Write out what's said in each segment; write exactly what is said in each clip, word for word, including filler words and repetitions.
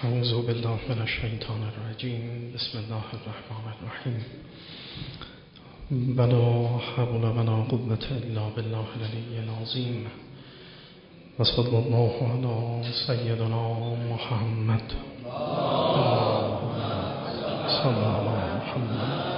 اعوذ بالله من الشیطان الرجیم. بسم الله الرحمن الرحیم. ولا حول ولا قوة الا بالله العلی العظیم. و صلی الله علی سیدنا محمد صلی الله محمد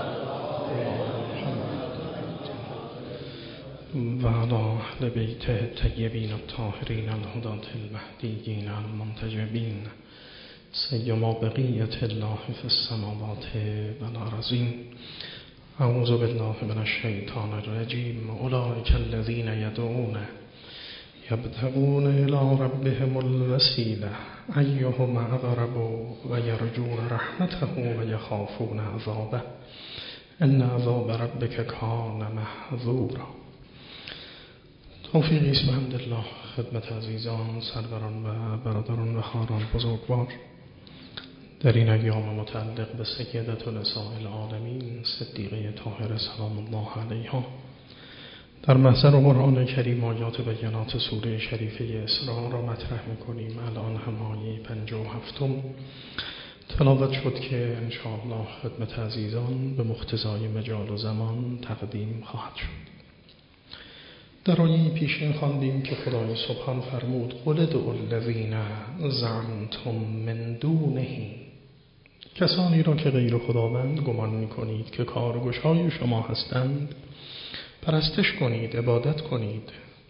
و علی اهل بیت الطیبین الطاهرین الهداة المهدیین المنتجبین سیما بقیت الله فی السماوات و الارضین. اعوذ بالله من الشیطان الرجیم. اولئک الذین یدعون یبتغون الی ربهم الوسیله ایهم اقرب و یرجون رحمته و یخافون عذابه ان عذاب ربک کان محذورا. توفیقی است بحمدالله خدمت عزیزان، سروران و برادران و خواهران بزرگوار در این ایام متعلق به سیدة نساء العالمین صدیقه طاهره سلام الله علیها در محضر قرآن کریم آیات بینات سوره شریفه اسراء را مطرح می‌کنیم. الان هم آیه پنجاه و هفتم تلاوت شد که انشاءالله خدمت عزیزان به مقتضای مجال و زمان تقدیم خواهد شد. در آیه پیشین خواندیم که خدای سبحان فرمود قل ادعوا الذین زعمتم من دونه، کسانی را که غیر خداوند گمان می‌کنید که کارگشای شما هستند پرستش کنید، عبادت کنید،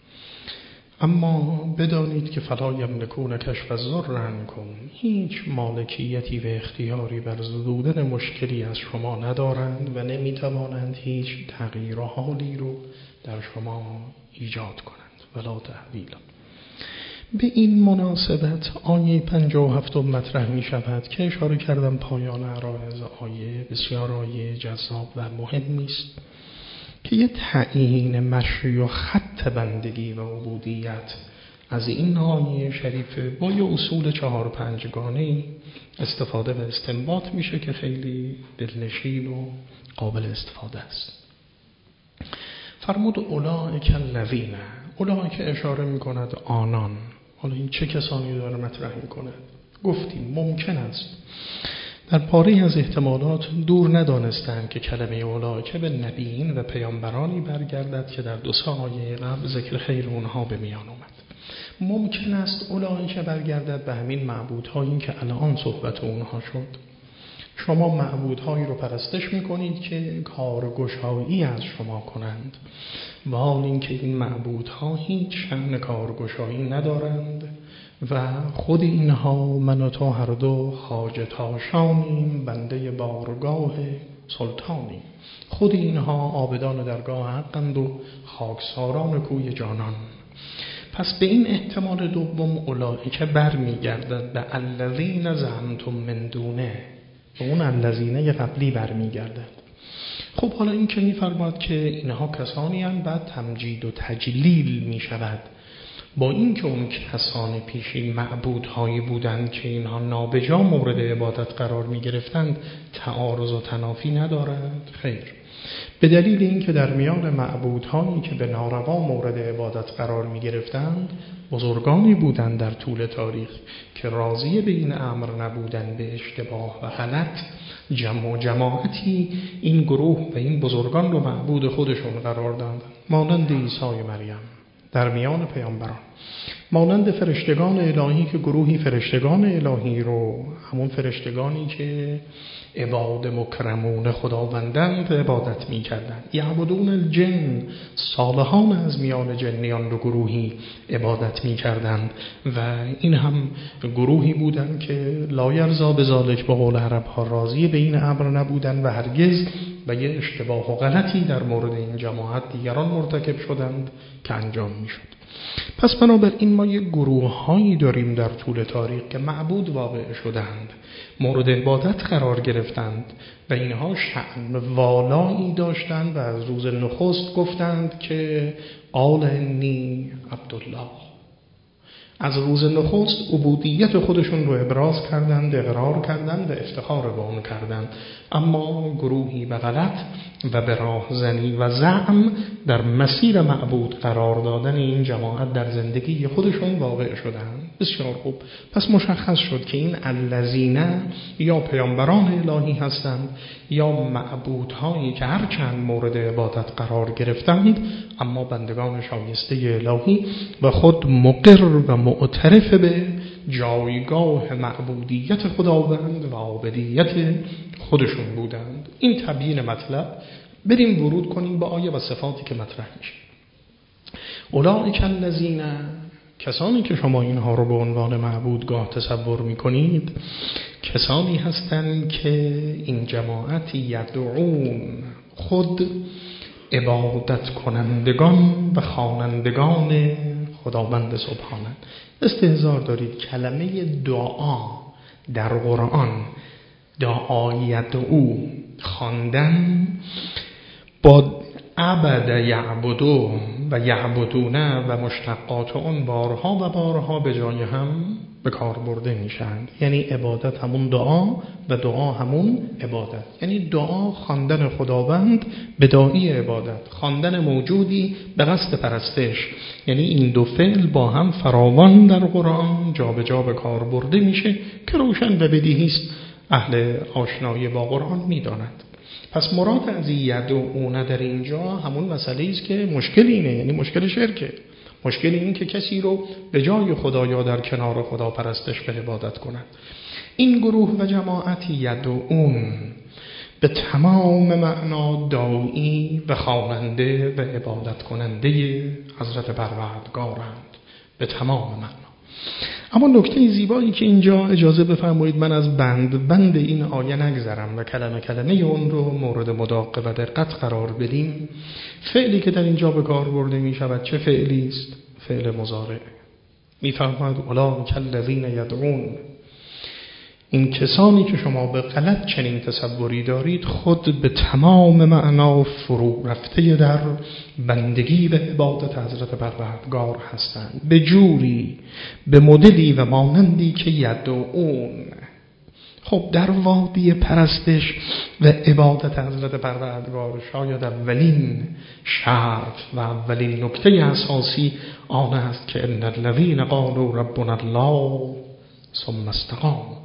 اما بدانید که فلا یملکون کشف الضر عنکم، هیچ مالکیتی و اختیاری بر زدودن مشکلی از شما ندارند و نمی‌توانند هیچ تغییر و حالی رو در شما ایجاد کنند. ولا تحویل. به این مناسبت آیه پنجاه و هفتم مطرح می شود که اشاره کردم پایان عرایض آیه بسیار آیه جذاب و مهمی است که یه تعیین مشی و خط بندگی و عبودیت از این آیه شریفه با یه اصول چهار پنجگانه‌ای استفاده و استنباط میشه که خیلی دلنشین و قابل استفاده است. فرمود اولئک الذین، اولئک اشاره میکند آنان. حالا این چه کسانی داره مطرح میکنه؟ گفتیم ممکن است در پاره از احتمالات دور ندانستند که کلمه اولئک به نبیین و پیامبرانی برگردد که در دو سه آیه قبل ذکر خیر اونها به میان اومد. ممکن است اولئک برگردد به همین معبودهایی که الان صحبت اونها شد. شما معبودهایی رو پرستش میکنید که کارگشایی از شما کنند و حال این که این معبودها هیچ شأن کارگشایی ندارند و خود اینها من و تو هر دو حاجتاشانیم، بنده بارگاه سلطانی. خود اینها عابدان درگاه حقند و خاکساران کوی جانان. پس به این احتمال دوم اولئک برمیگردد به الذین زعمتم من دونه، به اون الذین قبلی برمیگردد. خب حالا این که می‌فرماد که اینها کسانی هم بعد تمجید و تجلیل می شود با این که اون کسان پیشین معبودهایی بودند که اینها نابجا مورد عبادت قرار می گرفتند تعارض و تنافی ندارند. خیر، به دلیل این که در میان معبودهایی که به ناروا مورد عبادت قرار می گرفتند بزرگانی بودند در طول تاریخ که راضی به این امر نبودند، به اشتباه و غلط جمع و جماعتی این گروه و این بزرگان رو معبود خودشون قرار دادند، مانند عیسی مریم در میان پیامبران، مانند فرشتگان الهی که گروهی فرشتگان الهی رو، همون فرشتگانی که عباد مکرمون خداوندند، عبادت می کردند. یعبدون الجن، صالحان از میان جنیان رو گروهی عبادت می کردند و این هم گروهی بودند که لا یرضا بذالک، به قول عرب ها راضی به این امر نبودند و هرگز و یه اشتباه و غلطی در مورد این جماعت دیگران مرتکب شدند که انجام می شد. پس بنابراین ما یک گروه هایی داریم در طول تاریخ که معبود واقع شدند، مورد عبادت قرار گرفتند و اینها شأن والایی داشتند و از روز نخست گفتند که قال انی عبدالله، از روز نخست عبودیت خودشون رو ابراز کردند، اقرار کردند و افتخار به اون کردند. اما گروهی به غلط و به راهزنی و زعم در مسیر معبود قرار دادن این جماعت در زندگی خودشون واقع شدند. بسیار خوب، پس مشخص شد که این الذین یا پیامبران الهی هستند یا معبودهایی که هر چند مورد عبادت قرار گرفتند، اما بندگان شایسته الهی و خود مقر و معترف به جایگاه معبودیت خداوند و عابدیت خودشون بودند. این تبیین مطلب. بریم ورود کنیم به آیه و صفاتی که مطرح میشه. اولئک الذین، کسانی که شما اینها رو به عنوان معبودگاه تصور میکنید، کسانی هستند که این جماعت یدعون، خود عبادت کنندگان و خوانندگان خداوند سبحانه. استحضار دارید کلمه دعا در قرآن، دعا یدعو، خواندن، با عبد یعبدو و یعبدونه و مشتقات اون بارها و بارها به جای هم به کار برده میشن. یعنی عبادت همون دعا و دعا همون عبادت. یعنی دعا خواندن خداوند به داعی عبادت، خواندن موجودی به قصد پرستش. یعنی این دو فعل با هم فراوان در قرآن جا به جا به کار برده میشه که روشن و بدیهی است، اهل آشنایی با قرآن میداند. پس مراد از یدعون در اینجا همون مسئله است که مشکل اینه، یعنی مشکل شرکه. مشکل این که کسی رو به جای خدا یا در کنار خدا پرستش به عبادت کنند. این گروه و جماعت یدعون به تمام معنا داعی و خواننده و عبادت کننده حضرت پروردگارند، به تمام معنا. اما نکته زیبایی که اینجا اجازه بفرمایید من از بند بند این آیه نگذرم و کلمه کلمه اون رو مورد مداقه و دقت قرار بدیم. فعلی که در اینجا به کار برده می شود چه فعلی است؟ فعل مضارع. می فرماید اولئک الذین یدعون، این کسانی که شما به غلط چنین تصوری دارید خود به تمام معنا فرو رفته در بندگی و عبادت حضرت پروردگار هستند، به جوری، به مدلی و مانندی که یدعون. خب در وادی پرستش و عبادت حضرت پروردگار شاید اولین شرط و اولین نکته اساسی آن است که ان الذین قالوا ربنا الله ثم استقاموا.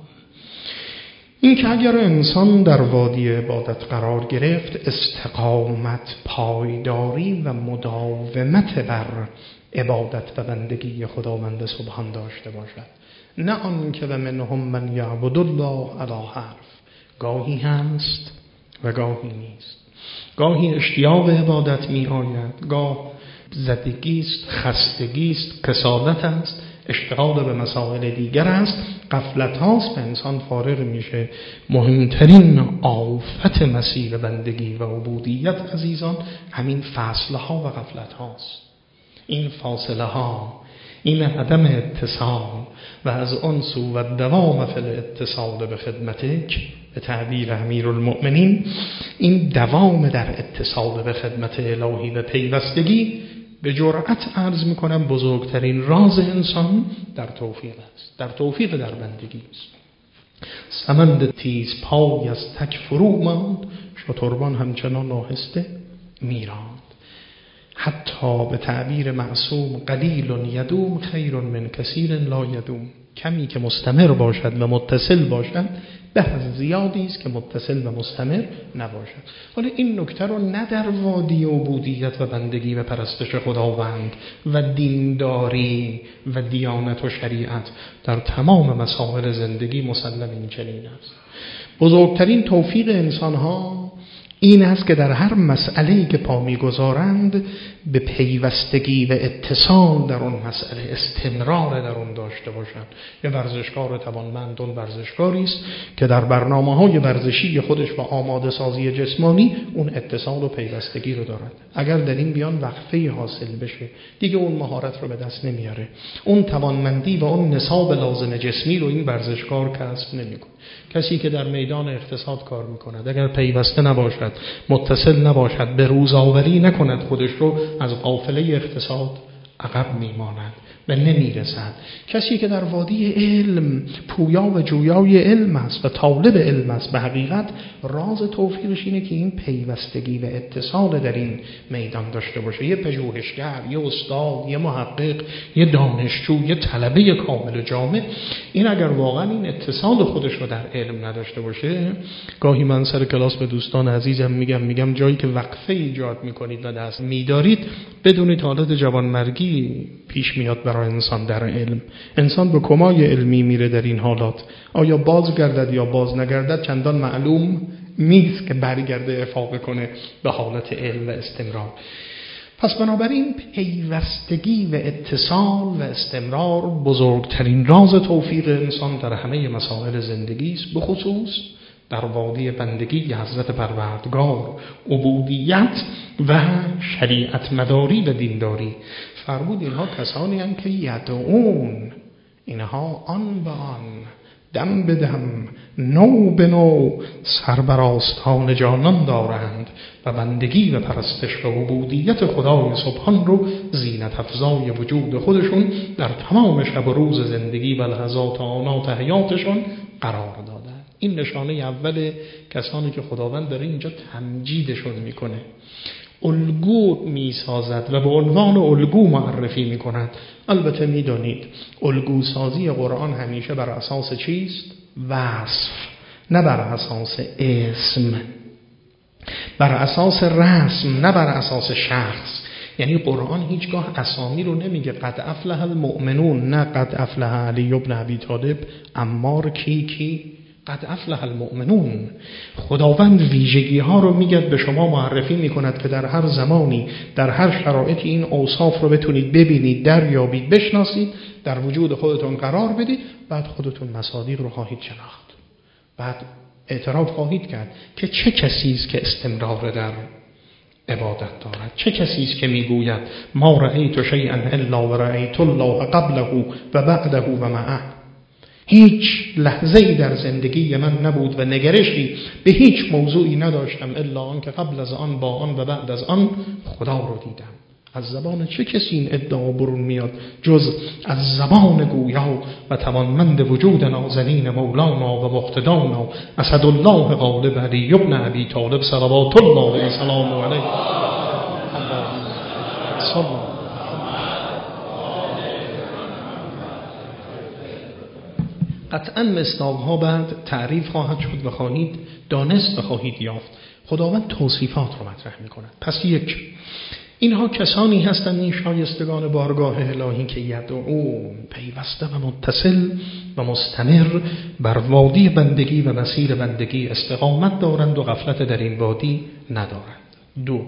این که اگر انسان در وادی عبادت قرار گرفت، استقامت، پایداری و مداومت بر عبادت و بندگی خداوند سبحان داشته باشد، نه آن که و منهم من یعبد الله علی حرف، گاهی هست و گاهی نیست. گاهی اشتیاق عبادت می آید، گاه زدگی است، خستگی است، کسالت است، اشتغال به مسائل دیگر است، غفلت هاست و انسان فارغ میشه. مهمترین آفت مسیر بندگی و عبودیت عزیزان همین فاصله ها و غفلت هاست. این فاصله ها، این عدم اتصال و از اون سو و دوام فی الاتصال به خدمتک، به تعبیر امیرالمؤمنین این دوام در اتصال به خدمت الهی و پیوستگی، به جرأت عرض میکنم بزرگترین راز انسان در توفیق است، در توفیق در بندگی است. سمند تیز پای از تک فرو ماند، شتربان همچنان ناهسته میراند. حتی به تعبیر معصوم قلیل یدوم خیر من کثیر لا یدوم، کمی که مستمر باشد و متصل باشد به از زیادی است که متصل و مستمر نباشد. حالا این نکته رو نه در وادی عبودیت و بندگی و پرستش خداوند و دینداری و دیانت و شریعت، در تمام مسائل زندگی مسلم این چنین است. بزرگترین توفیق انسان ها این است که در هر مسئله‌ای که پا می‌گذارند به پیوستگی و اتصال در اون مسئله، استمرار در اون داشته باشند. یه ورزشکار توانمند اون ورزشکاری است که در برنامه‌های ورزشی خودش و آماده سازی جسمانی اون اتصال و پیوستگی رو دارد. اگر در این بیان وقفه حاصل بشه دیگه اون مهارت رو به دست نمیاره، اون توانمندی و اون نصاب لازم جسمی رو این ورزشکار کسب نمی‌کنه. کسی که در میدان اقتصاد کار می‌کند اگر پیوسته نباشد، متصل نباشد، به روزآوری نکند خودش رو از قافله اقتصاد، عقب میماند و نمیرسد. کسی که در وادی علم پویا و جویای علم است و طالب علم است، به حقیقت راز توفیقش اینه که این پیوستگی و اتصال در این میدان داشته باشه. یه پژوهشگر، یه استاد، یه محقق، یه دانشجو، یه طلبه کامل و جامع، این اگر واقعا این اتصال خودش رو در علم نداشته باشه، گاهی من سر کلاس به دوستان عزیزم میگم میگم جایی که وقفه ایجاد میکنید و دست میدارید، بدونید حالت جوانمرگی پیش میاد برای انسان در علم. انسان به کمای علمی میره در این حالات. آیا باز گردد یا باز نگردد چندان معلوم نیست که برگرده افاقه کنه به حالت علم و استمرار. پس بنابراین پیوستگی و اتصال و استمرار بزرگترین راز توفیق انسان در همه مسائل زندگی است، به خصوص در وادی بندگی حضرت پروردگار، عبودیت و شریعت مداری و دینداری. فرمود اینها کسانی هستند که یدعون، اینها آن به آن، دم به دم، نو به نو سر بر آستان جانان دارند و بندگی و پرستش و عبودیت خدای سبحان رو زینت افزای وجود خودشون در تمام شب و روز زندگی و لحظات آنات حیاتشون قرار دادند. این نشانه اول کسانی که خداوند داره اینجا تمجیدشون میکنه، الگو میسازد و به عنوان الگو معرفی میکند. البته میدانید الگو سازی قرآن همیشه بر اساس چیست؟ وصف، نه بر اساس اسم، بر اساس رسم، نه بر اساس شخص. یعنی قرآن هیچگاه اسامی رو نمیگه قد افلح المؤمنون، نه قد افلح علی ابن ابی طالب، عمار، کی کی، قد افلح المؤمنون. خداوند ویژگی ها رو میگه، به شما معرفی میکند که در هر زمانی در هر شرایطی این اوصاف رو بتونید ببینید، دریابید، بشناسید، در وجود خودتون قرار بدید. بعد خودتون مصادیق رو خواهید شناخت، بعد اعتراف خواهید کرد که چه کسی است که استمرار در عبادت دارد، چه کسی است که میگوید ما رأیت شیئا الا و رأیت الله قبله و بعده و معه. هیچ لحظه‌ای در زندگی من نبود و نگرشی به هیچ موضوعی نداشتم الا آن که قبل از آن، با آن و بعد از آن خدا رو دیدم. از زبان چه کسی این ادعا برون میاد جز از زبان گویا و توانمند وجود نازنین مولانا و مقتدانا اسدالله غالب علی ابن ابی طالب صلوات الله و سلامه علیه. صلی قطعا مصداق‌ها بعد تعریف خواهد شد و خواهید دانست و خواهید یافت. خداوند توصیفات رو مطرح می‌کند. پس یک، اینها کسانی هستند این شایستگان بارگاه الهی که یدعون، پیوسته و متصل و مستمر بر وادی بندگی و مسیر بندگی استقامت دارند و غفلت در این وادی ندارند. دو،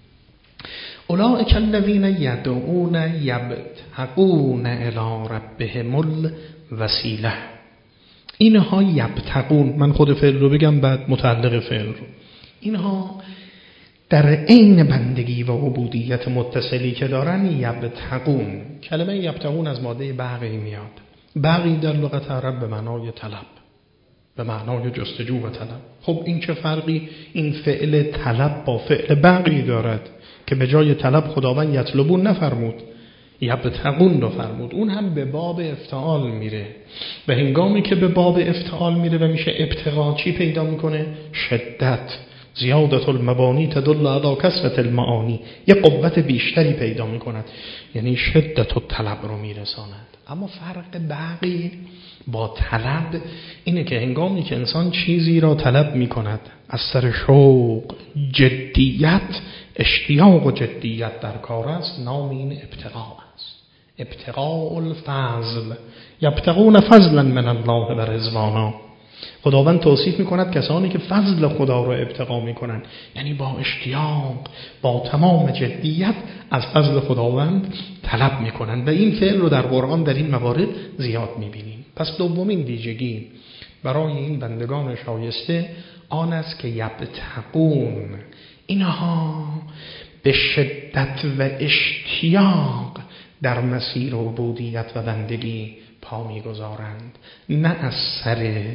اولئک الذین یدعون یبتغون الی ربهم الوسیله. اینها یبتغون، من خود فعل رو بگم بعد متعلق فعل رو، اینها در عین بندگی و عبودیت متصلی که دارن یبتغون. کلمه یبتغون از ماده بغی میاد. بغی در لغت عرب به معنای طلب، به معنای جستجو و طلب. خب این چه فرقی این فعل طلب با فعل بغی دارد که به جای طلب خداوند یطلبون نفرمود، یبتغون رو فرمود. اون هم به باب افتعال میره و هنگامی که به باب افتعال میره و میشه ابتغا، چی پیدا میکنه؟ شدت، زیادت المبانی تدل علی کثرت المعانی، یه قوت بیشتری پیدا میکند، یعنی شدت و طلب رو میرساند. اما فرق بقی با طلب اینه که هنگامی که انسان چیزی را طلب میکند از سر شوق، جدیت، اشتیاق و جدیت در کار است، نام این ابتغاء است. ابتغاء الفضل، یبتغون فضلا من الله و رضوانا. خداوند توصیف میکند کسانی که فضل خدا رو ابتغا میکنن، یعنی با اشتیاق، با تمام جدیت از فضل خداوند طلب میکنن و این فعل رو در قرآن در این موارد زیاد میبینیم. پس دومین ویژگی برای این بندگان شایسته آن است که یبتغون، اینها به شدت و اشتیاق در مسیر عبودیت و بندگی پا میگذارند، نه از سر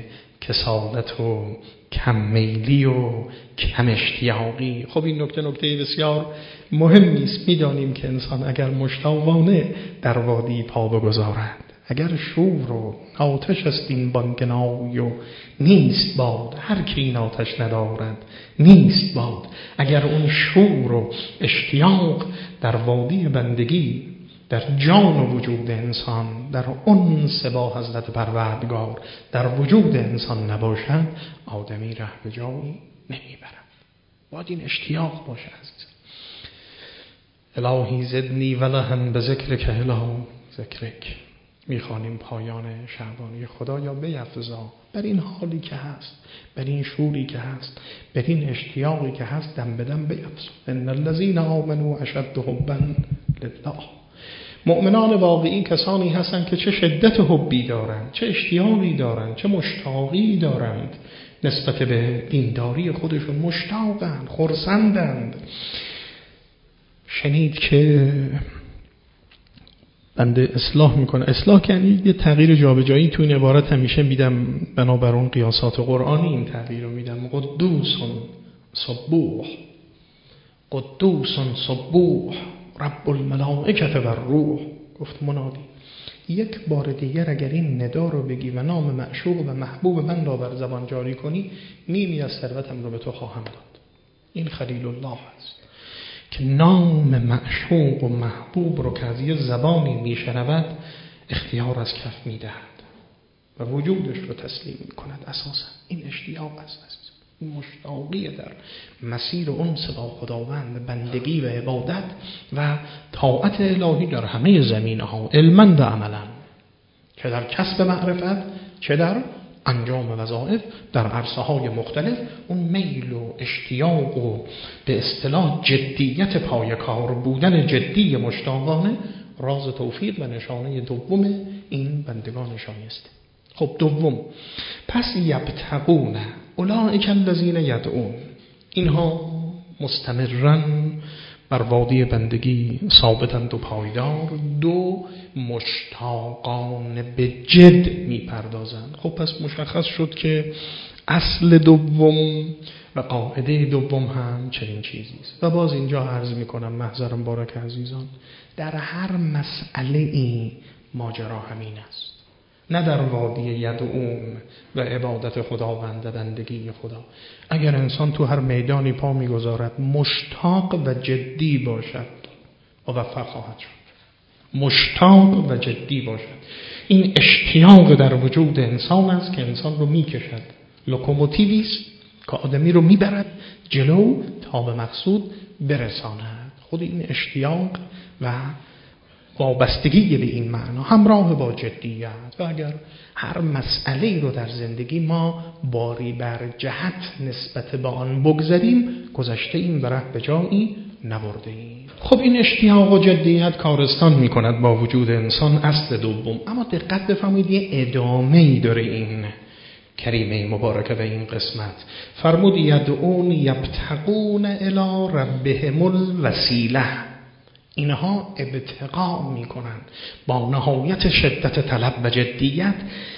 کسالت و کم میلی و کم اشتیاقی. خب این نکته نکته بسیار مهمی است. میدانیم که انسان اگر مشتاقانه در وادی پا بگذارد، اگر شور و آتش است این بانگنای و نیست باد، هر کی این آتش ندارد نیست باد. اگر اون شور و اشتیاق در وادی بندگی در جان و وجود انسان، در انس با حضرت پروردگار در وجود انسان نباشد، آدمی ره به جایی نمیبرد. باید این اشتیاق باشه عزیزان. الهی زدنی ولهم به ذکرک اله ذکرک. میخوانیم پایان شعبانی. خدایا بیفزا بر این حالی که هست، بر این شوری که هست، بر این اشتیاقی که هست، دم بدم بیفزا. ان الذين آمنوا اشد حبا لله. مؤمنان واقعی کسانی هستند که چه شدت حبی دارند، چه اشتیاقی دارند، چه مشتاقی دارند نسبت به دینداری خودشون. مشتاقند، خرسندند. شنید که بنده اصلاح میکنه. اصلاح یعنی یه تغییر جابجایی. تو این عبارت همیشه میدم بنابر اون قیاسات قرآنی این تغییر رو میدم. قدوس سبوح، قدوس سبوح رب الملائکه و الروح. گفت منادی یک بار دیگر اگر این ندا رو بگی و نام معشوق و محبوب من را بر زبان جاری کنی، نیمی از ثروتم رو به تو خواهم داد. این خلیل الله است که نام معشوق و محبوب رو که از یه زبانی میشنود اختیار از کف میدهد و وجودش رو تسلیم میکند. اساسا این اشتیاق است، این مشتاقی در مسیر انس با خداوند، بندگی و عبادت و طاعت الهی در همه زمینه‌ها، علما و عملا، چه در کسب معرفت چه در انجام وظایف در عرصه‌های مختلف. اون میل و اشتیاق و به اصطلاح جدیت پایه‌کار بودن جدی مشتاقانه راز توفیق و نشانه دوم این بندگان شایسته. خب دوم، پس یبتغون اولئک الذین یدعون. اینها مستمرن بر وادی بندگی ثابتند و پایدار. دو، مشتاقان به جد میپردازند. خب پس مشخص شد که اصل دوم و قاعده دوم هم چنین چیزی است. و باز اینجا عرض میکنم محضرم بارک عزیزان، در هر مسئله ای ماجرا همین است. نه در وادی یدعون و عبادت خداوند و بندگی خدا. اگر انسان تو هر میدانی پا میگذارد مشتاق و جدی باشد، موفق خواهد شد. مشتاق و جدی باشد. این اشتیاق در وجود انسان است که انسان رو میکشد. لوکوموتیوی است که آدمی رو میبرد جلو تا به مقصود برساند. خود این اشتیاق و وابستگی به این معنا همراه با جدیت. و اگر هر مسئله رو در زندگی ما باری بر جهت نسبت به آن بگذاریم، گذشته این و ره به جایی نبرده ایم. خب این اشتیاق و جدیت کارستان می کند با وجود انسان، اصل دوم. اما دقت بفرمایید یه ادامه‌ای داره این کریمه مبارکه به این قسمت. فرمود یدعون یبتغون الی ربهم الوسیله. اینها ابتغاء میکنند با نهایت شدت طلب و جدیت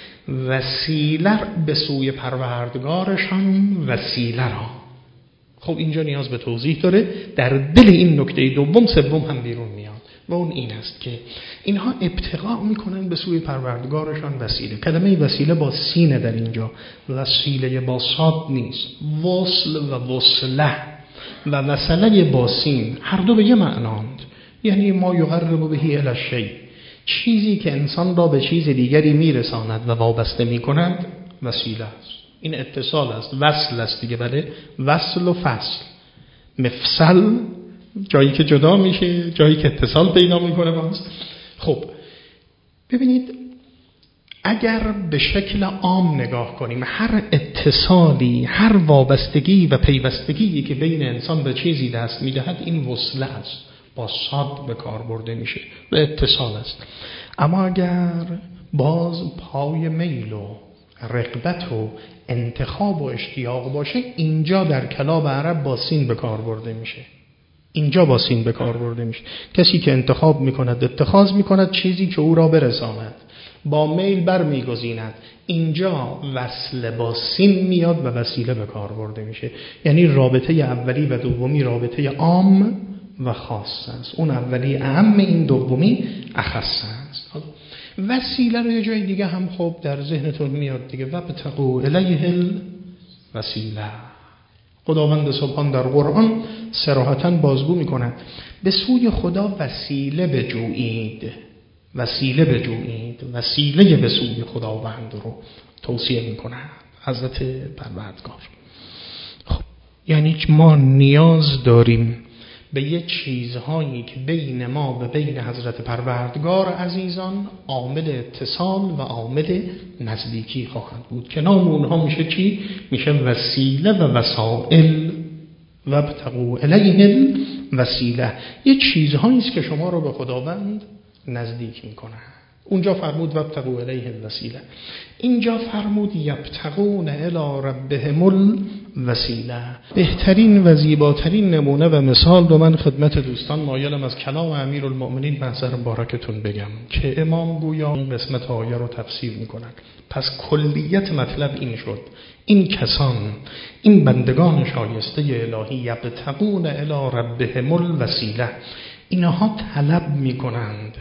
وسیله به سوی پروردگارشان، وسیله را. خب اینجا نیاز به توضیح داره. در دل این نکته دوم سوم هم بیرون میاد و اون این است که اینها ابتغاء میکنن به سوی پروردگارشان وسیله. کلمه وسیله با سینه در اینجا، وسیله با صاد نیست. وصل و وصله و وصله با سین هر دو به یه معناند. یعنی ما یقرب بهی الی الشیء، چیزی که انسان را به چیز دیگری میرساند و وابسته میکند وسیله است. این اتصال است، وصل است دیگه. بله، وصل و فصل. مفصل جایی که جدا میشه، جایی که اتصال پیدا میکنه باز. خب ببینید، اگر به شکل عام نگاه کنیم، هر اتصالی، هر وابستگی و پیوستگی که بین انسان به چیزی دست میدهد، این وصله است، با صاد به کار برده میشه و اتصال است. اما اگر باز پای میل و رغبت و انتخاب و اشتیاق باشه، اینجا در کلام عرب با سین به کار برده میشه. اینجا با سین به کار برده میشه. کسی که انتخاب میکند، اتخاذ میکند چیزی که او را برساند با میل بر میگزیند. اینجا وصل با سین میاد و وسیله به کار برده میشه. یعنی رابطه اولی و دومی رابطه عام و خاص است. اون اولی اهم، این دومی اخص است. وسیله رو یه جای دیگه هم خب در ذهنتون میاد دیگه، وابتغوا الیه الوسیله. خداوند سبحان در قرآن صراحتاً بازگو میکند به سوی خدا وسیله بجویید، وسیله بجویید، وسیله به سوی خداوند رو توصیه میکند حضرت پروردگار. خب یعنی ما نیاز داریم به یه چیزهایی که بین ما و بین حضرت پروردگار عزیزان عامل اتصال و عامل نزدیکی خواهد بود که نام اونها میشه چی؟ میشه وسیله و وسائل. وابتغوا الیه الوسیله. یه چیزهایی است که شما رو به خداوند نزدیک میکنه. اونجا فرمود وابتغوا الیه الوسیله، اینجا فرمود یبتغون الی ربهم الوسیله. بهترین و زیباترین نمونه و مثال رو من خدمت دوستان مایلم از کلام امیرالمؤمنین به نظر مبارکتون بگم که امام گویا این قسمت آیه رو تفسیر میکنن. پس کلیت مطلب این شد، این کسان، این بندگان شایسته الهی، یبتغون الی ربهم الوسیله، اینها طلب میکنند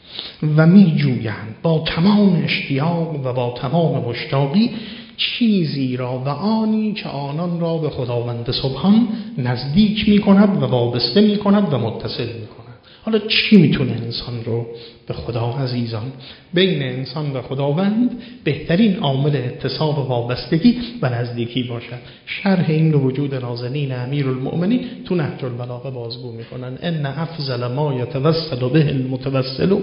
و می جویند با تمام اشتیاق و با تمام مشتاقی چیزی را و آنی که آنان را به خداوند سبحان نزدیک می کند و وابسته می کند و متصل می کند. حالا چی می تونه انسان رو به خدا عزیزان؟ بین انسان و خداوند بهترین عامل اتصال و وابستگی و نزدیکی باشد. شرح این رو وجود نازنین امیرالمؤمنین تو نهج البلاغه بازگو می کنن. ان افضل ما یتوسل به المتوسل،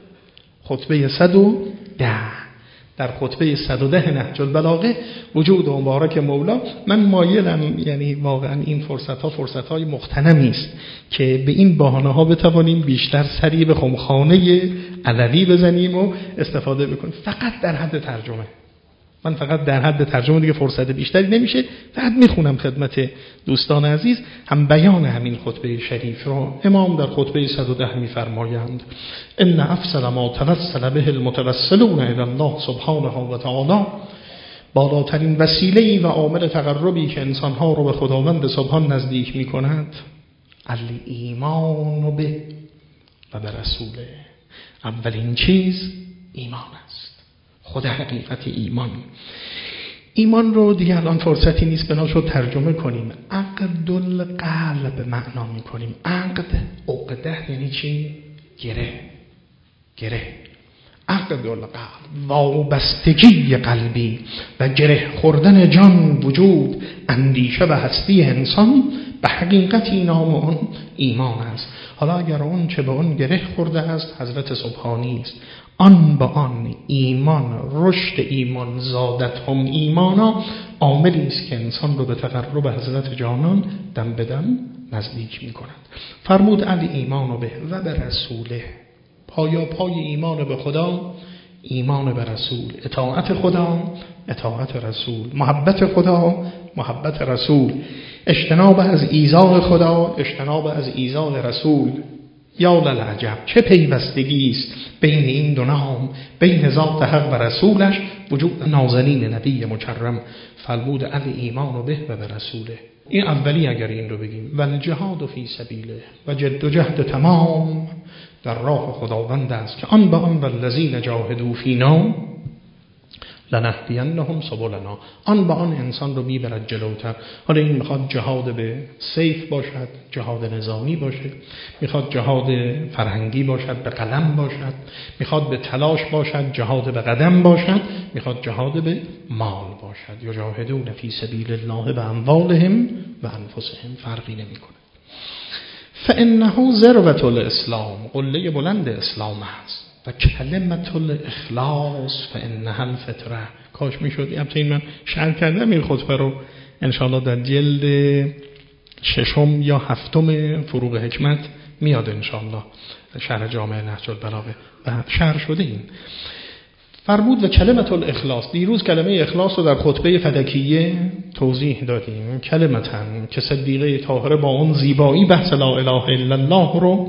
خطبه صد و ده. در خطبه صد و ده نهج البلاغه وجود مبارک مولا. من مایلم یعنی واقعا این فرصت ها فرصت های مغتنمی است که به این بهانه ها بتوانیم بیشتر سری به خمخانه علوی بزنیم و استفاده بکنیم. فقط در حد ترجمه، من فقط در حد ترجمه، دیگه فرصت بیشتری نمیشه. فقط میخونم خدمت دوستان عزیز هم بیان همین خطبه شریف را. امام در خطبه صد و ده میفرمایند ان افضل ما توسل به المتوسلون الی الله سبحانه و تعالی، بالاترین وسیله‌ای و عامل تقربی که انسانها رو به خداوند سبحان نزدیک میکند الایمان به و به رسوله. اولین چیز ایمان است، خود حقیقت ایمان. ایمان رو دیگه الان فرصتی نیست بنا شد ترجمه کنیم. عقد القلب معنا میکنیم. عقد عقده یعنی چی؟ گره، گره. عقد القلب، وابستگی قلبی و گره خوردن جان، وجود، اندیشه و هستی انسان به حقیقتی نام اون ایمان است. حالا اگر اون چه به اون گره خورده است حضرت سبحانی است، آن با آن ایمان، رشد ایمان، زادت هم ایمانا، عاملی است که انسان رو به تقرب حضرت جانان دم به دم نزدیک می کند. فرمود علی ایمان به و به رسوله، پایا پای ایمان به خدا ایمان به رسول، اطاعت خدا اطاعت رسول، محبت خدا محبت رسول، اجتناب از ایذاء خدا اجتناب از ایذاء رسول. یا للعجب، چه پیوستگی است بین این دو نام، بین ذات حق و رسولش، وجود نازنین نبی مکرم. فرمود علی ایمان به و به رسوله. این اولی اگر این رو بگیم. و الجهاد فی سبیله، و جد و جهد تمام در راه خداوند است که آن به آن والذین جاهدوا فینا لنهدینهم سبلنا، آن به آن انسان رو میبرد جلوتر. حالا این میخواد جهاد به سیف باشد، جهاد نظامی باشد، میخواد جهاد فرهنگی باشد، به قلم باشد، میخواد به تلاش باشد، جهاد به قدم باشد، میخواد جهاد به مال باشد. یجاهدون فی سبیل الله باموالهم و انفسهم، فرقی نمیکنه. فانه ذروة الاسلام، قله بلند اسلام است. و کلمت الاخلاص فانها الفطره. کاش میشد این من شرح کردم این خطبه رو انشاءالله در جلد ششم یا هفتم فروغ حکمت میاد انشاءالله، شرح جامع نهج البلاغه و شرح شده. این فرمود و کلمت الاخلاص. دیروز کلمه اخلاص رو در خطبه فدکیه توضیح دادیم. کلمتن که صدیقه طاهره با اون زیبایی بحث لا اله الا الله رو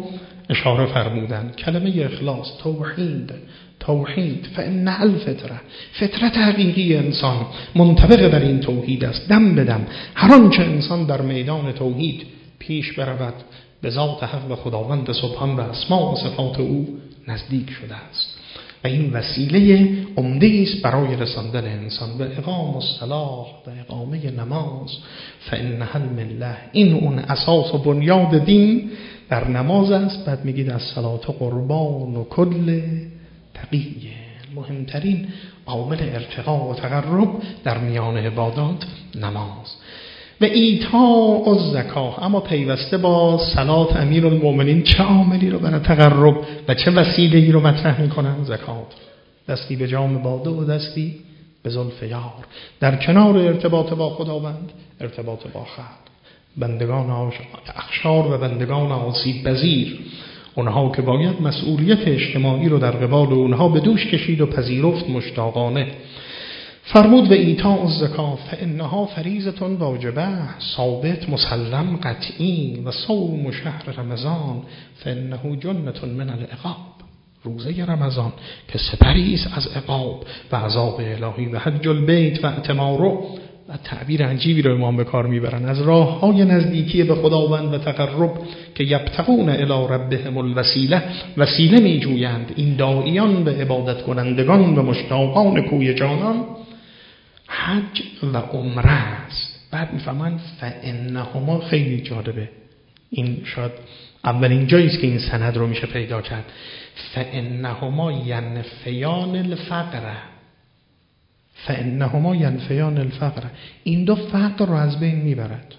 اشاره فرمودند. کلمه اخلاص، توحید، توحید فإن الفطره، فطرت حقیقی انسان منطبق بر این توحید است. دم بدم هر آنچه انسان در میدان توحید پیش برود به ذات حق و خداوند سبحان و اسماء و صفات او نزدیک شده است و این وسیله عمده است برای رساندن انسان به اقام الصلاة و اقامه نماز. فإنها المله، این اون اساس و بنیاد دین در نماز است. بعد میگید الصلاة قربان و کل تقیه، مهمترین عامل ارتقا و تقرب در میان عبادات نماز. و ایتاء الزکاه، اما پیوسته با صلات امیرالمؤمنین چه عاملی رو برای تقرب و چه وسیله‌ای رو مطرح میکنن؟ زکات. دستی به جام باده و دستی به زلف یار، در کنار ارتباط با خداوند ارتباط با خلق، بندگان اخشار و بندگان آسیب پذیر، اونها که باید مسئولیت اجتماعی رو در قبال اونها به دوش کشید و پذیرفت مشتاقانه. فرمود و ایتاء الزکات فإنها فریضة واجبه، ثابت مسلم قطعی، و صوم شهر رمضان فإنه جنة من العقاب، روزه رمضان که سپری است از عقاب و عذاب الهی. و حج البیت و اعتماره، و تعبیر عجیبی رو امام به کار میبرن از راه های نزدیکی به خداوند و تقرب که یبتغون الی ربهم الوسیله، وسیله میجویند این داعیان به عبادت کنندگان و مشتاقان کوی جانان. حج و عمره است. بعد میفهمن فإنهما، خیلی جالبه، این شاید اولین جایی است که این سند رو میشه پیدا کرد. فإنهما ینفیان الفقر، فإنهما ینفیان الفقر، این دو فقر رو از بین میبرد.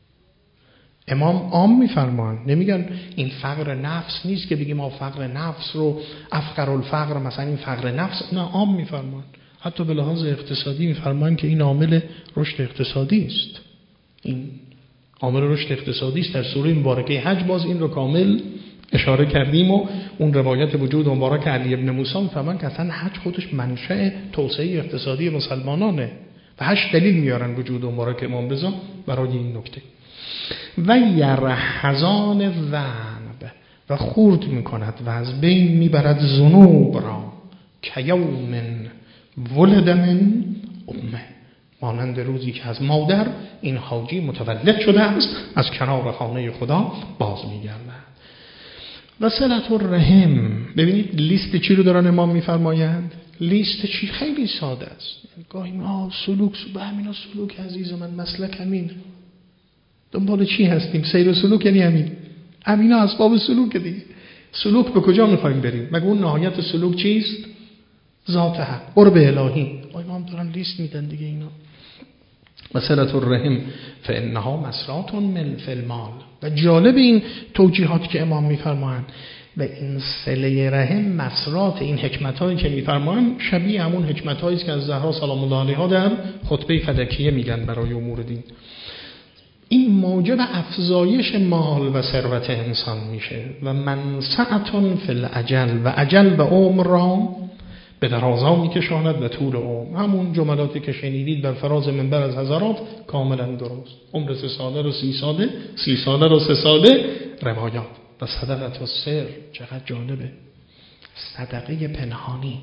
امام عام میفرمان، نمیگن این فقر نفس نیست که بگیم ما فقر نفس رو افقر الفقر مثلا این فقر نفس، نه، عام میفرمان. حتی به لحاظ اقتصادی میفرمان که این عامل رشد اقتصادی است، این عامل رشد اقتصادی است. در سوره مبارکه حج باز این رو کامل اشاره کردیم و اون روایت وجود مبارک علی ابن موسی میفرمان که اصلا حج خودش منشأ توسعه اقتصادی مسلمانانه و هشت دلیل میارن وجود مبارک امام رضا برای این نکته. و یرحزان الذنب، و خورد میکند و از بین میبرد ذنوب را، کیوم ولد من امه، مانند روزی که از مادر این حاجی متولد شده است از کنار خانه خدا باز میگردد. و صلة الرحم، ببینید لیست چی رو دارن امام میفرمایند؟ لیست چی؟ خیلی ساده است. گاهی ما سلوک به همینا سلوک عزیز من، مسلک همین، دنبال چی هستیم؟ سیر و سلوک یعنی همین، همینا اسباب سلوک دیگه. سلوک به کجا میخوایم بریم؟ مگه اون نهایت سلوک چیست؟ ذات حق، قرب الهی. امام دارن لیست میدن دیگه اینا. و صلة الرحم فإنها مسرات من فی المال. و جالب این توجیهات که امام میفرمایند و این صله رحم مسرات، این حکمتایی که میفرمایند شبیه همون حکمتایی است که از زهرا سلام الله علیها در خطبه فدکیه میگن برای امور دین. این موجب افزایش مال و ثروت انسان میشه و منسعتون فی الاجل، و اجل و عمر را به درازا میکشاند و طول عمر. همون جملاتی که شنیدید بر فراز منبر از حضرات کاملا درست. عمر سه ساله رو سی ساله، سی ساله رو سه ساله، روایات. و صدقه السر، چقدر جالبه، صدقه پنهانی.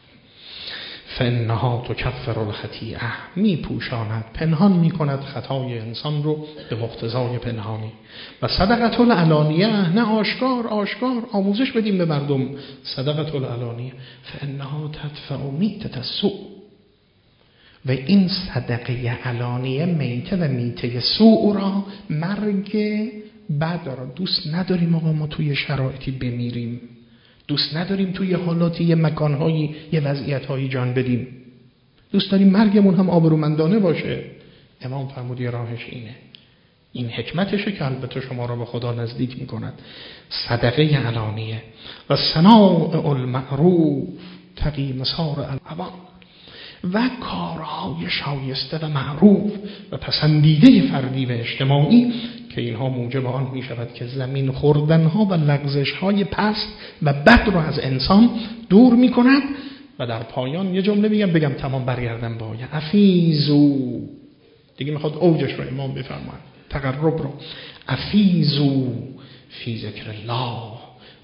فإنها تکفر الخطیئه، می پوشاند، پنهان می کند خطای انسان رو به مقتضای پنهانی. و صدقه العلانیه، نه آشکار، آشکار آموزش بدیم به مردم. صدقه العلانیه فإنها تدفع میتة السوء، و این صدقه علانیه میته و میته سوء را، مرگ بد را دوست نداریم. آقا ما توی شرایطی بمیریم، دوست نداریم توی حالاتی، یه مکانهایی، یه وضعیتهایی جان بدیم، دوست داریم مرگمون هم آبرومندانه باشه. امام فرمودی راهش اینه، این حکمتشه که البته شما را به خدا نزدیک میکند. صدقه علانیه. و صناع المعروف تقی مسار العوان، و کارهای شایسته و معروف و پسندیده فردی و اجتماعی که اینها موجب آن می شود که زمین خوردنها و لغزشهای پست و بد رو از انسان دور می کند. و در پایان یه جمله میگم بگم تمام برگردم با آیه. افیزو، دیگه میخواد اوجش رو امام بفرماید، تقرب رو. افیزو فی ذکر الله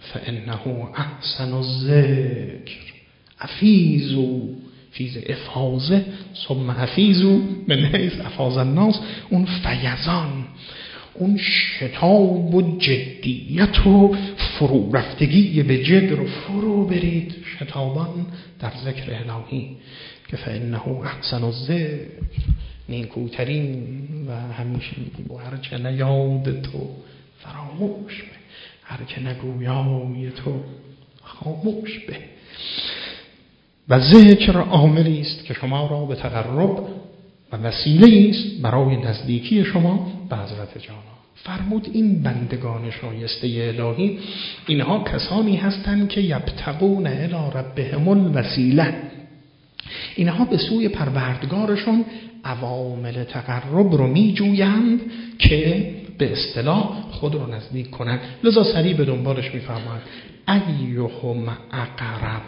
فانه احسن الذکر. افیزو، فیز افاظه، ثم افیزو من حیث افاظ الناس، اون فیضان، اون شتاب و جدیت و فرو رفتگی به جد رو فرو برید شتابان در ذکر الهی که فانه احسن الذکر، نیکوترین و همیشه میگیم و هر چه نیاد تو فراموش به، هر که نگویای تو خاموش به. و ذکر عاملی است که شما را به تقرب و وسیله است برای نزدیکی شما به حضرت جانا. فرمود این بندگان شایسته الهی، اینها کسانی هستند که یبتغون الی ربهم الوسیله، اینها به سوی پروردگارشون عوامل تقرب رو می جویند که به اصطلاح خود رو نزدیک کنند. لذا سریع به دنبالش می فرماند ایهم اقرب.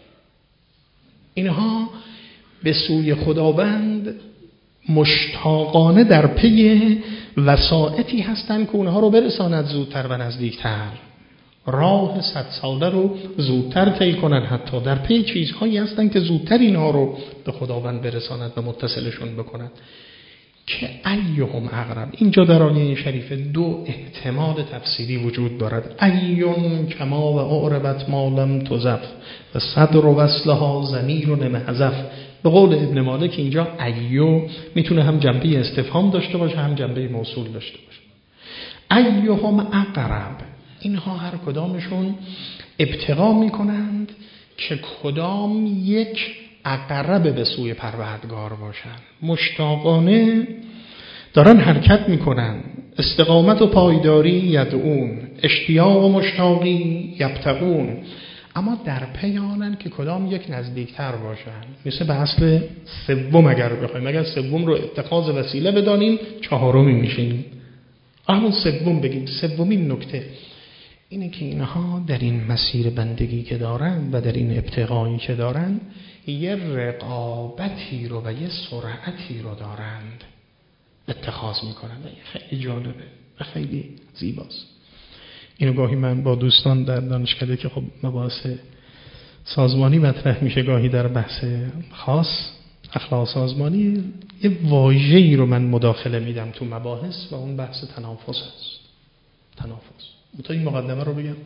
اینها به سوی خداوند مشتاقانه در پی وسائطی هستند که اونها رو برساند زودتر و نزدیکتر، راه صد ساله رو زودتر طی کنند، حتی در پی چیزهایی هستند که زودتر اینها رو به خداوند برساند و متصلشون بکنند. که ایهم اقرب، اینجا در آیه شریف دو احتمال تفسیری وجود دارد. ایون کما و اعربت ما لم تزف و صدر و وصلها ضمیر و نمحذف. به قول ابن مالک اینجا ایو میتونه هم جنبه استفهام داشته باشه هم جنبه موصول داشته باشه. ایهم اقرب، اینها هر کدامشون ابتغا میکنند که کدام یک اقرب به سوی پروردگار باشن، مشتاقانه دارن حرکت میکنن، استقامت و پایداری یدعون، اشتیاق و مشتاقی یبتغون، اما در پی آنن که کدام یک نزدیکتر باشن. مثل به اصل سوم اگر بخوایم، اگر سوم رو اتخاذ وسیله بدانیم چهارمی میشیم، همون سوم بگیم. سومین نکته اینه که اینها در این مسیر بندگی که دارن و در این ابتغایی که دارن یه رقابتی رو و یه سرعتی رو دارند اتخاذ میکنن و این خیلی جالبه و خیلی زیباست. اینو گاهی من با دوستان در دانشکده که خب مباحث سازمانی مطرح میشه، گاهی در بحث خاص اخلاق سازمانی، یه واژه‌ای رو من مداخله میدم تو مباحث و اون بحث تنافس است. تنافس تا این مقدمه رو بگم.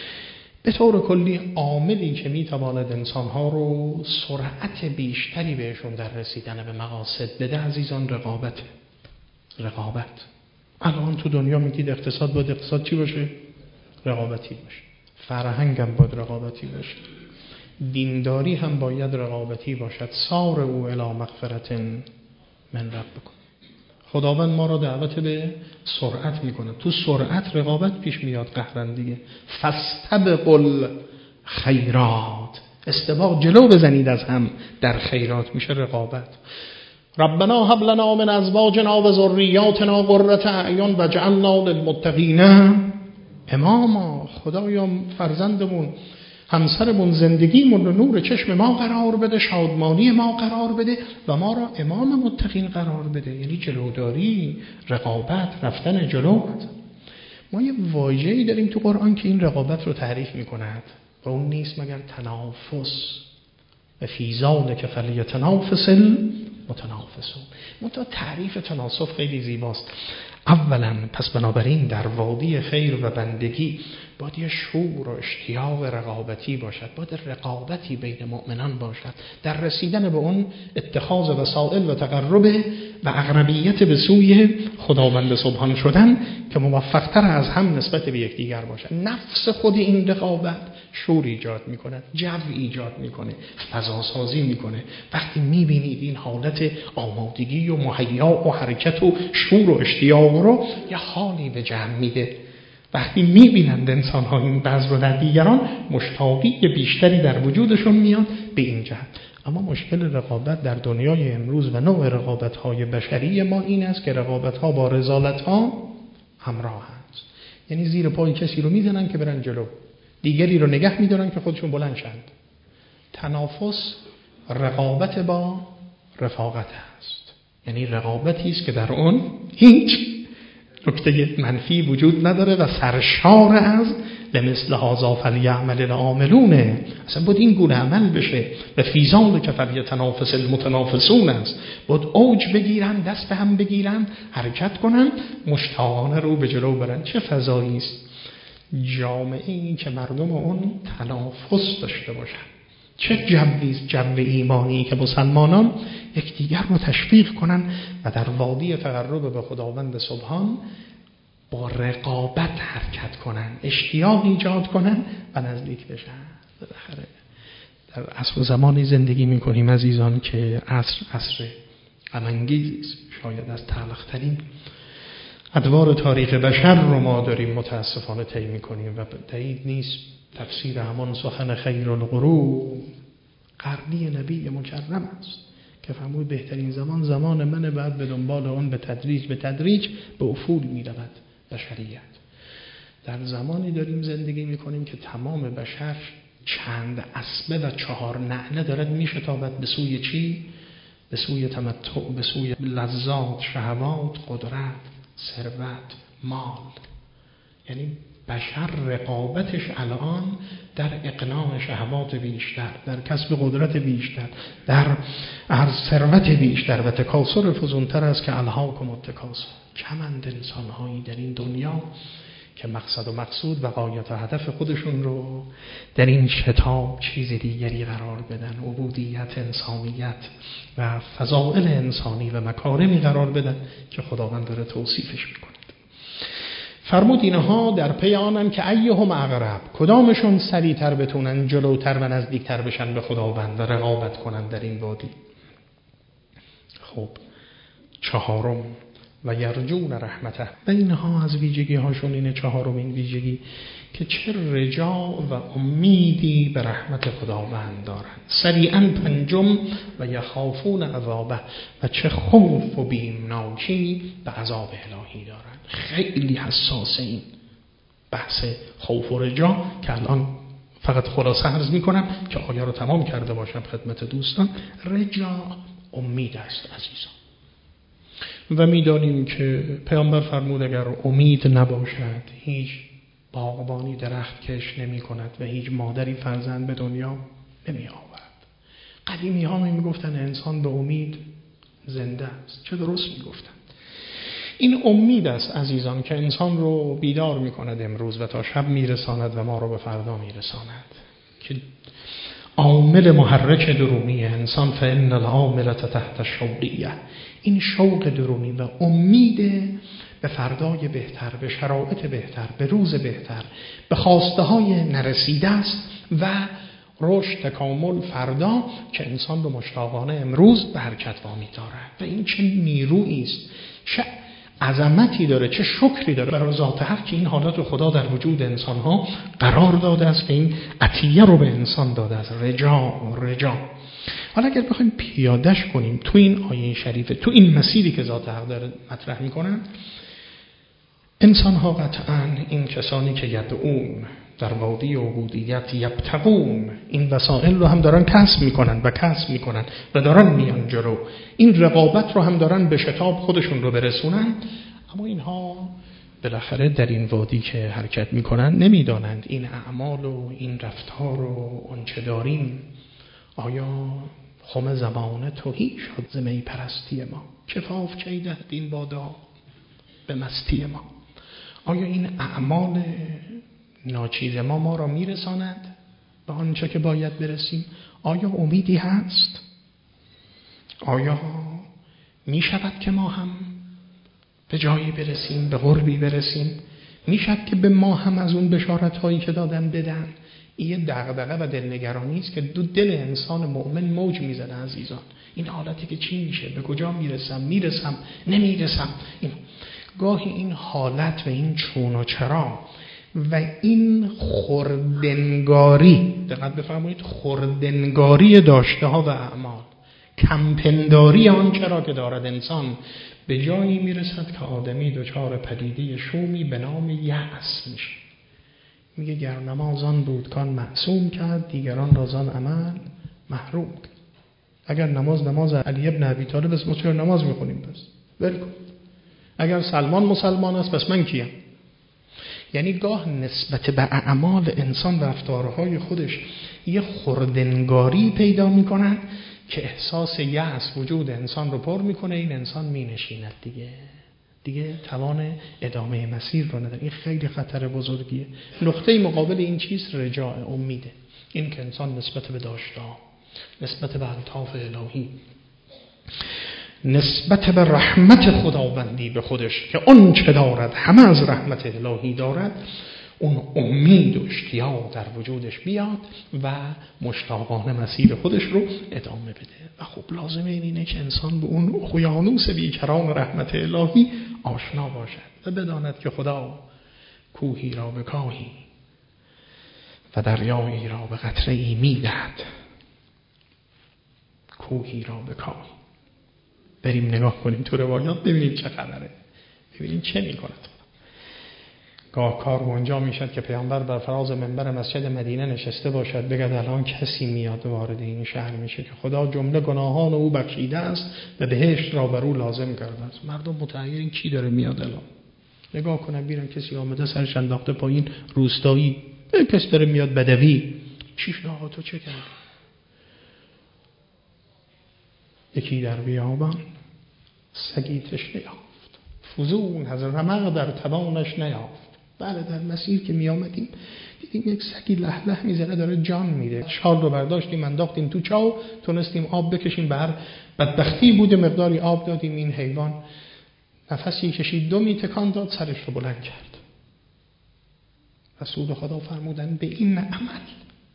به طور کلی عاملی که میتواند انسانها رو سرعت بیشتری بهشون در رسیدن به مقاصد بده عزیزان رقابت. رقابت الان تو دنیا میگید اقتصاد باید اقتصاد چی باشه؟ رقابتی باشه. فرهنگ هم باید رقابتی باشه. دینداری هم باید رقابتی باشد. سار او الی مغفرت من ربکم. خداوند ما را دعوت به سرعت میکنه. تو سرعت رقابت پیش میاد قهرن دیگه. فاستبقوا الخیرات، استباق جلو بزنید از هم در خیرات، میشه رقابت. ربنا هب لنا من ازواجنا و ذریاتنا قرة اعین واجعلنا للمتقین اماما. خدایا فرزندمون، همسرمون، زندگیمون رو نور چشم ما قرار بده، شادمانی ما قرار بده و ما را امام متقین قرار بده. یعنی جلوداری، رقابت، رفتن جلو. ما یه واژه‌ای داریم تو قرآن که این رقابت رو تعریف می‌کند و اون نیست مگر تنافس. و فی ذلک فلیتنافس المتنافسون. منتها تعریف تناسف خیلی زیباست. اولا پس بنابراین در وادی خیر و بندگی باید یه شور و اشتیاق رقابتی باشد، باید رقابتی بین مؤمنان باشد در رسیدن به اون اتخاذ وسائل و تقرب و اقربیت به سوی خداوند سبحان شدن که موفقتر از هم نسبت به یکدیگر باشد. نفس خود این رقابت شور ایجاد میکنه، جو ایجاد میکنه، فضا سازی میکنه. وقتی میبینید این حالت آمادگی و مهیا و حرکت و شور و اشتیاق رو یه حالی به جمع میده. وقتی میبینند انسان ها این بعض رو در دیگران، مشتاقی بیشتری در وجودشون میاد به این جهت. اما مشکل رقابت در دنیای امروز و نوع رقابت های بشری ما این است که رقابت ها با رذالت ها همراه هست. یعنی زیر پای کسی رو میزنن که برن جلو، دیگری رو نگه میدارن که خودشون بلند شند. تنافس رقابت با رفاقت هست، یعنی رقابتی است که در اون هیچ نکته منفی وجود نداره و سرشار از به مثل هذا فلیعمل العاملون. اصلا بود این گونه عمل بشه. و فی ذلک فلیتنافس المتنافسون است. بود اوج بگیرن، دست به هم بگیرن، حرکت کنن، مشتاقانه رو به جلو برن. چه فضایی است جامعه این که مردم اون تنافس داشته باشن. چه جوی است، جو ایمانی که مسلمانان یکدیگر رو تشویق کنن و در وادی تقرب به خداوند سبحان با رقابت حرکت کنن، اشتیاق ایجاد کنن و نزدیک بشن. بالاخره در عصر و زمانی زندگی میکنیم عزیزان که عصر عصر غم‌انگیز، شاید از تلخ‌ترین ادوار تاریخ بشر رو ما داریم متاسفانه طی میکنیم و بعید نیست تفسیر همان سخن خیر القرون قرنی نبی مکرم است که فرمود بهترین زمان زمان منه، بعد به دنبال اون به تدریج به تدریج به افول میرود بشریت. در زمانی داریم زندگی میکنیم که تمام بشر چند اسبه و چهار نعله دارد میشتابد به سوی چی؟ به سوی تمتع، به سوی لذات، شهوات، قدرت، ثروت، مال. یعنی بشر رقابتش الان در اقناع شهوات بیشتر، در کسب قدرت بیشتر، در ثروت بیشتر و تکاثر فزونتر است که الهاکم التکاثر. کمند انسان‌هایی در این دنیا که مقصد و مقصود و غایت و هدف خودشون رو در این شتاب چیز دیگری قرار بدن، عبودیت، انسانیت و فضائل انسانی و مکارمی قرار بدن که خداوند داره توصیفش میکنه. فرمود اینها در پی آنن که ایهم اقرب، کدامشون سریعتر بتونن جلوتر و نزدیکتر بشن به خداوند و رقابت کنن در این وادی. خب چهارم و یرجون رحمته، و اینها از ویژگی هاشون اینه، چهارمین ویژگی که چه رجا و امیدی به رحمت خداوند دارن. سریعا پنجم و یخافون عذابه، و چه خوف و بیمناکی به عذاب الهی دارن. خیلی حساس این بحث خوف و رجا که الان فقط خلاصه عرض میکنم که آیه رو تمام کرده باشم خدمت دوستان. رجا امید است عزیزان، و میدانیم که پیامبر فرمود اگر امید نباشد هیچ باغبانی درخت کش نمی کند و هیچ مادری فرزند به دنیا نمی آورد. قدیمی ها می گفتن انسان به امید زنده است. چه درست می گفتن. این امید است عزیزان که انسان رو بیدار می کند امروز و تا شب می رساند و ما رو به فردا می رساند. که عامل محرک درونی انسان فإن العاملة تحت الشوقیه، این شوق درونی و امید به فردای بهتر، به شرایط بهتر، به روز بهتر، به خواسته های نرسیده است و رشد، تکامل فردا که انسان رو مشتاقانه امروز به حرکت وامی دارد. و این چه نیرویی است، چه عظمتی داره، چه شکری داره برای ذات حق که این حالات خدا در وجود انسان ها قرار داده است و این عطیه رو به انسان داده است. رجا رجا حالا اگر بخوایم پیادش کنیم تو این آیه شریفه، تو این مسیری که ذات حق داره مطرح میکنن، انسان ها قطعاً این کسانی که یدعون در وادی عبودیت یبتغون، این وسائل رو هم دارن کسب میکنن و کسب میکنن و دارن میان جلو، این رقابت رو هم دارن به شتاب خودشون رو برسونن، اما اینها بالاخره در این وادی که حرکت میکنن نمیدانند این اعمال و این رفتار و اونچه داریم آیا خم زمانه تهی شد ز می پرستی ما، کفاف کی دهد این بادا به مستی ما. آیا این اعمال ناچیز ما ما را میرساند به آنچه که باید برسیم؟ آیا امیدی هست؟ آیا میشود که ما هم به جایی برسیم، به قربی برسیم؟ میشد که به ما هم از اون بشارت هایی که دادن بدن؟ این دغدغه و دلنگرانی است که دو دل انسان مؤمن موج میزنه عزیزان. این حالتی که چی میشه، به کجا میرسم، میرسم نمیرسم. این گاهی این حالت و این چون و چرا و این خردنگاری، دقت بفرمایید، خردنگاری داشته ها و اعمال، کمپنداری آن چرا که دارد انسان، به جایی میرسد که آدمی دچار پدیده شومی به نام یأس میشه. میگه گر نمازان بود کان معصوم کرد، دیگران را زان عمل محروم کرد. اگر نماز نماز علی ابن ابی طالب است، ما چرا نماز میخونیم؟ پس ول کن. اگر سلمان مسلمان است، پس من کیم؟ یعنی گاه نسبت به اعمال انسان و رفتارهای خودش یه خردنگاری پیدا میکنن که احساس یأس وجود انسان رو پر میکنه، این انسان مینشیند دیگه دیگه توان ادامه مسیر رو نداره. این خیلی خطر بزرگیه. نقطه مقابل این چیز رجاء، امیده. این که انسان نسبت به داشته‌ها، نسبت به الطاف الهی، نسبت به رحمت خداوندی به خودش که اون چه دارد همه از رحمت الهی دارد، اون امید و اشتیاق در وجودش بیاد و مشتاقانه مسیر خودش رو ادامه بده. و خب لازمه اینه که انسان به اون اقیانوس بیکران رحمت الهی آشنا باشد و بداند که خدا کوهی را به کاهی و دریایی را به قطره ای میدهد. کوهی را به کاهی. بریم نگاه کنیم تو روایات ببینیم چه خبره، ببینیم چه میکنه. گاه کار اونجا میشد که پیامبر بر فراز منبر مسجد مدینه نشسته باشد بگه الان کسی میاد وارد این شهر میشه که خدا جمله گناهان او بخشیده است و بهشت را بر او لازم کرده است. مردم متحیر این کی داره میاد الان؟ نگاه کنن بیرن کسی آمده سرش انداخته پایین، روستایی، کسی داره میاد بدوی. چیش نه تو چه کردی؟ یکی در بیابان سگی تشنه یافت، فزون از رمق در توانش نیافت. بله در مسیر که می آمدیم دیدیم یک سگی له له میزنه داره جان میده. شال رو برداشتیم انداختیم تو چاو، تونستیم آب بکشیم، بر بدبختی بوده مقداری آب دادیم. این حیوان نفسی کشید، دو می تکان داد، سرش رو بلند کرد. رسول خدا فرمودن به این عمل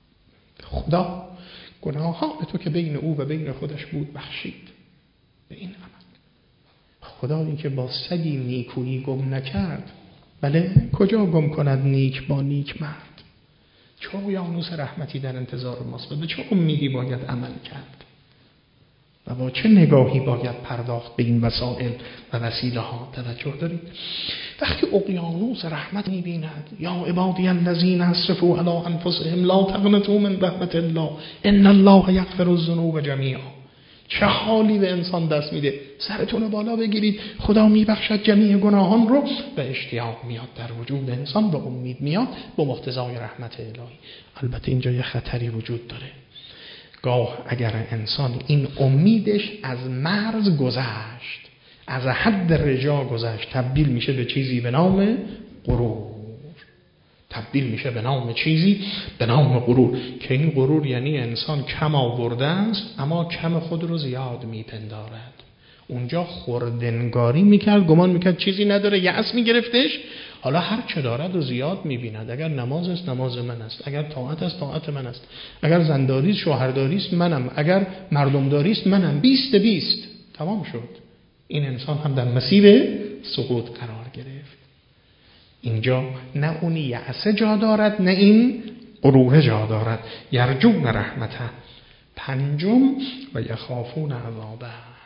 خدا گناهان تو که بین او و بین خودش بود بخشید. به این عمل خدایی که با سگی نیکویی گم نکرد، بله کجا گم کند نیک با نیک مرد؟ چه اقیانوس رحمتی در انتظار ماست و به چه امیدی باید عمل کرد و با چه نگاهی باید پرداخت به این وسائل و وسیله ها. توجه دارید؟ وقتی اقیانوس رحمت می‌بیند، یا عبادی الذین اسرفوا علی انفسهم لا تقنطوا من رحمت الله ان الله یغفر الذنوب جمیعا، چه حالی به انسان دست میده. سرتون رو بالا بگیرید، خدا میبخشد جمیع گناهان رو. و اشتیاق میاد در وجود انسان و امید میاد به مقتضای رحمت الهی. البته اینجا یه خطری وجود داره. گاه اگر انسان این امیدش از مرز گذشت، از حد رجا گذشت، تبدیل میشه به چیزی به نام غرور. تبدیل میشه به نام چیزی به نام غرور، که این غرور یعنی انسان کم آورده است اما کم خود رو زیاد میپندارد. اونجا خردنگاری میکرد، گمان میکرد چیزی نداره، یأس میگرفتش، حالا هر چه دارد و زیاد میبیند. اگر نماز است نماز من است، اگر طاعت است طاعت من است، اگر زنداری است شوهرداری است منم، اگر مردمداری است منم. بیست بیست تمام شد. این انسان هم در مسیر سقوط قرار گرفت. اینجا نه اون یأس جا دارد نه این غرور جا دارد. یرجون رحمته. پنجم و یخافون عذابه.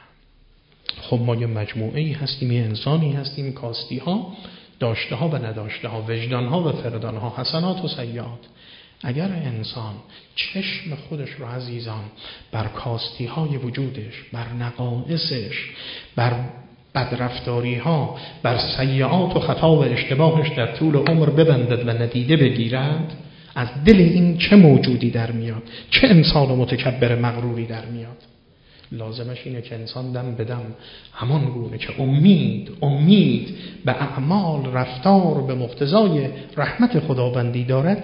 خب ما یه مجموعه‌ای هستیم، یه انسانی هستیم، کاستی ها، داشته ها و نداشته ها، وجدان ها و فردان ها، حسنات و سیئات. اگر انسان چشم خودش رو عزیزان بر کاستی های وجودش، بر نقائصش، بر بدرفتاری ها، بر سیئات و خطا و اشتباهش در طول عمر ببندد و ندیده بگیرد، از دل این چه موجودی در میاد؟ چه انسان متکبر مغروری در میاد؟ لازمش اینه که انسان دم به دم همان گونه که امید امید به اعمال رفتار به مقتضای رحمت خداوندی دارد،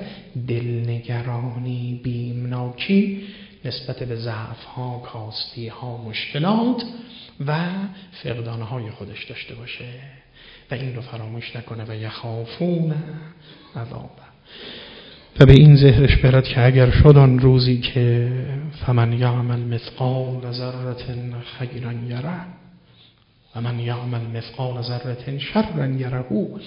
دلنگرانی بیمناکی نسبت به ضعف ها، کاستی ها، مشکلات و فقدان های خودش داشته باشه و این رو فراموش نکنه. و یخافون عذابه. و به این ذهنش برد که اگر شد آن روزی که فمن یعمل مثقال ذره خیرا یره و من یعمل مثقال ذره شرا یره،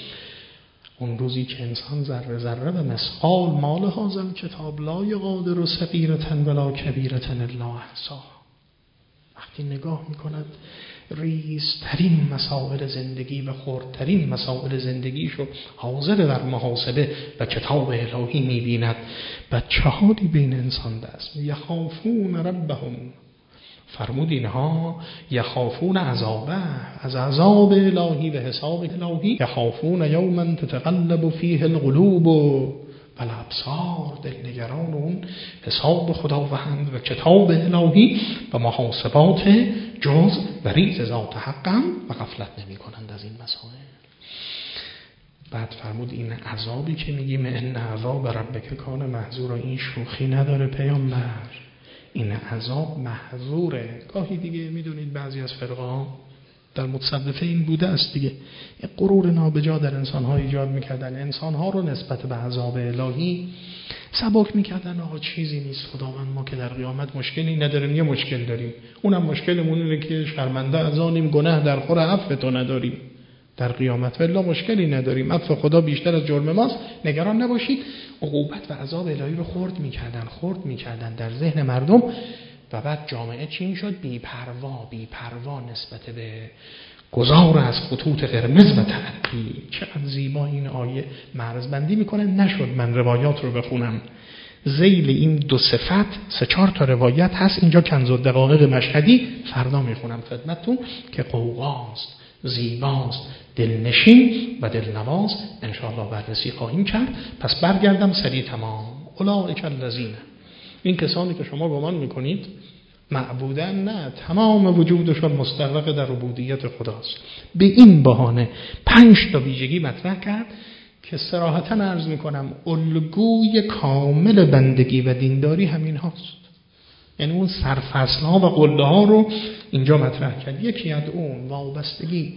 اون روزی که انسان ذره ذره و مثقال مال هازم کتاب لا یقادر و صغیرة ولا کبیرة الا احصاها، وقتی نگاه میکند ریزترین مسائل زندگی و خردترین مسائل زندگیشو حاضر در محاسبه و کتاب الهی میبیند، و چه حالی بین انسان دست. یخافون ربهم فرمود اینها یخافون عذابه، از عذاب الهی و حساب الهی، یخافون یوما تتقلب فیه القلوب و الابصار، دلنگران اون حساب خداوند و کتاب الهی و محاسبات جز و ریز ذات حقم و غفلت نمی کنند از این مسائل. بعد فرمود این عذابی که میگیم ان عذاب ربک کان محذورا، این شوخی نداره پیامبر، این عذاب محذوره. گاهی دیگه میدونید بعضی از فرقه در متصوفه این بوده است دیگه، این غرور نابجا در انسان‌ها ایجاد می‌کردن، انسان‌ها رو نسبت به عذاب الهی سبک می‌کردن. آقا چیزی نیست، خداوند ما که در قیامت مشکلی نداریم، یه مشکل داریم، اونم مشکلمون اینه که شرمنده از آنیم، گناه در خور عفو تو نداریم در قیامت، ولی مشکلی نداریم، عفو خدا بیشتر از جرم ماست، نگران نباشید. عقوبت و عذاب الهی رو خرد می‌کردن خرد می‌کردن در ذهن مردم و بعد جامعه چی میشد؟ بی‌پروا بی‌پروا نسبت به گذار از خطوط قرمز و تعقی. چقدر زیبا این آیه مرزبندی میکنه. نشد من روایات رو بخونم، ذیل این دو صفت سه چهار تا روایت هست اینجا، کنز الدقایق مشهدی، فردا میخونم خدمتتون که قوقاست، زیباست، دلنشین و دلنواز، انشاءالله بررسی خواهیم کرد. پس برگردم سریع تمام. اولئک الذین، این کسانی که شما گمان میکنید معبودن، نه، تمام وجودشون مستغرق در عبودیت خداست. به این بهانه پنج تا ویژگی مطرح کرد که صراحتاً عرض میکنم الگوی کامل بندگی و دینداری همین هاست. یعنی اون سرفصل‌ها و قله ها رو اینجا مطرح کرد. یکی از اون وابستگی،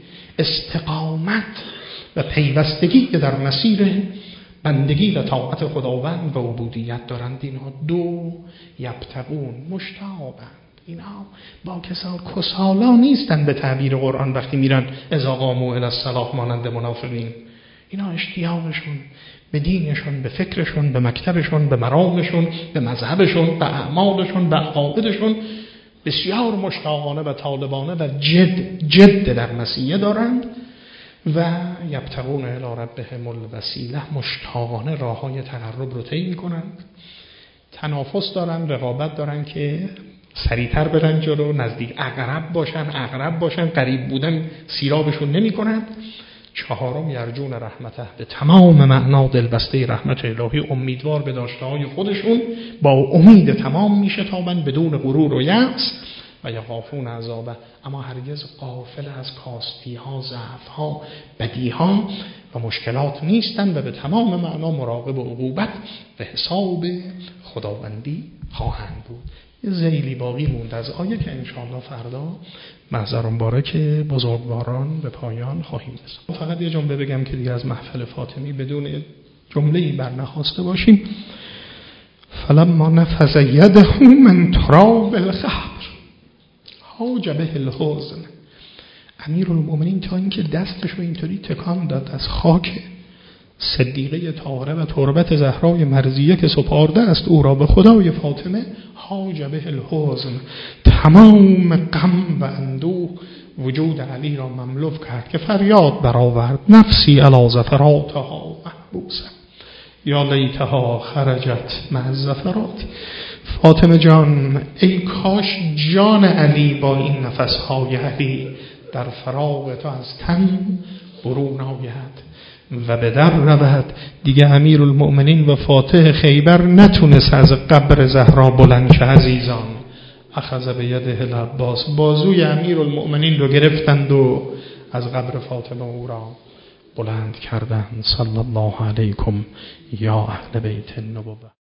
استقامت و پیوستگی که در مسیر بندگی و طاعت خداوند و عبودیت دارند اینها. دو، یبتغون، مشتاقند، اینها با کسال کسالا نیستن به تعبیر قرآن وقتی میرن اذا قاموا الی الصلاة مانند منافقین. اینا اشتیاقشون به دینشون، به فکرشون، به مکتبشون، به مرامشون، به مذهبشون، به اعمالشون، به عقایدشون بسیار مشتاقانه و طالبانه و جد جد در مسیح دارند. و یبتغون الی ربهم الوسیله، مشتاقانه راههای تقرب رو طی می‌کنند. تنافس دارن، رقابت دارن که سریعتر برن جلو، نزدیک اقرب باشن، اقرب باشن، قریب بودن سیرابشون نمی‌کنند. چهارم یرجون رحمته، به تمام معنا دلبسته رحمت الهی، امیدوار به داشته‌های خودشون، با امید تمام میشتابند بدون غرور و یأس. و یخافون عذابه، اما هرگز غافل از کاستی ها، ضعف ها، بدی ها و مشکلات نیستند و به تمام معنا مراقب عقوبت و حساب خداوندی خواهند بود. یه ذیلی باقی موند از آیه که انشاءالله فردا محضر مبارک بزرگواران به پایان خواهیم رساند. فقط یه جمله بگم که دیگه از محفل فاطمی بدون جمله‌ای برنخواسته باشیم. فلما نفذ یده من تراب القبر حاج به الحزن، امیرالمومنین تا اینکه دستش رو اینطوری تکان داد از خاک صدیقه طاهره و تربت زهرای مرضیه که سپارده است او را به خدای فاطمه، حاج به الحزن، تمام غم و اندوه وجود علی را مملو کرد که فریاد برآورد نفسی علی زفراتها محبوسه یا لیتها خرجت مع الزفرات. فاطمه جان، ای کاش جان علی با این نفسهای علی در فراق تو از تن برون آید و به در رود. دیگه امیرالمؤمنین و فاتح خیبر نتونست از قبر زهرا بلند شه. عزیزان، اخذ به یده العباس، بازوی امیرالمؤمنین رو گرفتند و از قبر فاطمه او را بلند کردند. صلی الله علیکم یا اهل بیت النبوه.